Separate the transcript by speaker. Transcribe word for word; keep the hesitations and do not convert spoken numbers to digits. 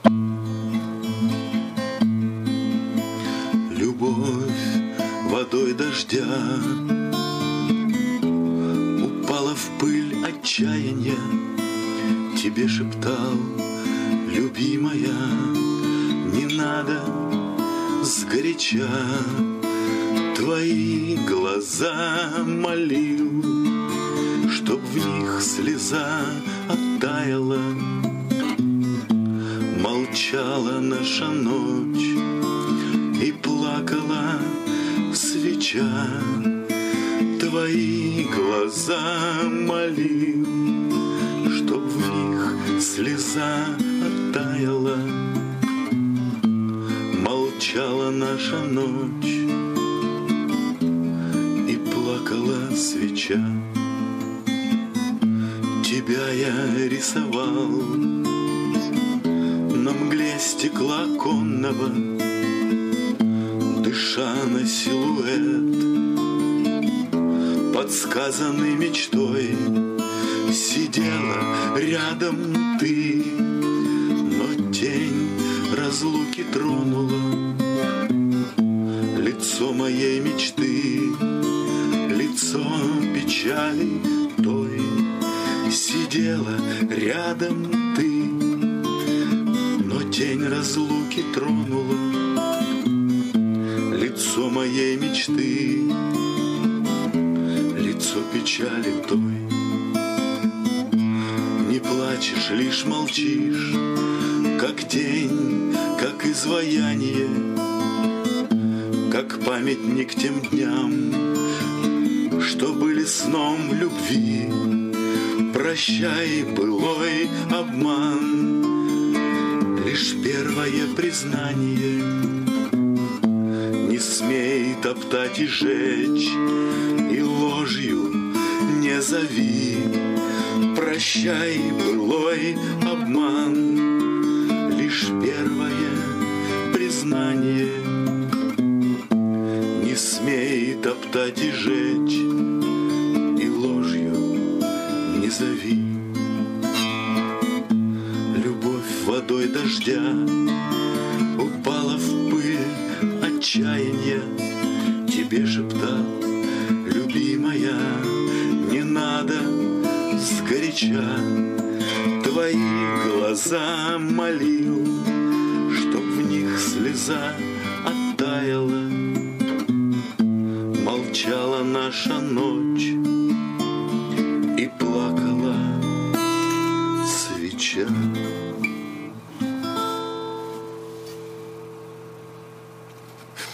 Speaker 1: Любовь водой дождя упала в пыль отчаяния. Тебе шептал, любимая, не надо сгоряча. Твои глаза молил, чтоб в них слеза оттаяла. Молчала наша ночь и плакала свеча. Твои глаза молил, чтоб в них слеза оттаяла. Молчала наша ночь и плакала свеча. Тебя я рисовал на мгле стекла оконного, дыша на силуэт, подсказанный мечтой. Сидела рядом ты, но тень разлуки тронула лицо моей мечты, лицо печали той. Сидела рядом ты, но тень разлуки тронула лицо моей мечты, лицо печали той. Не плачешь, лишь молчишь, как тень, как изваяние, как памятник тем дням, что были сном любви. Прощай, былой обман, лишь первое признание. Не смей топтать и жечь, и ложью не зови. Прощай, былой обман, лишь первое признание. Не смей топтать и жечь, и ложью не зови. Любовь водой дождя упала в пыль отчаяния. Тебе шептал, любимая, не надо сгоряча. Твои глаза молил, чтоб в них слеза оттаяла. Молчала наша ночь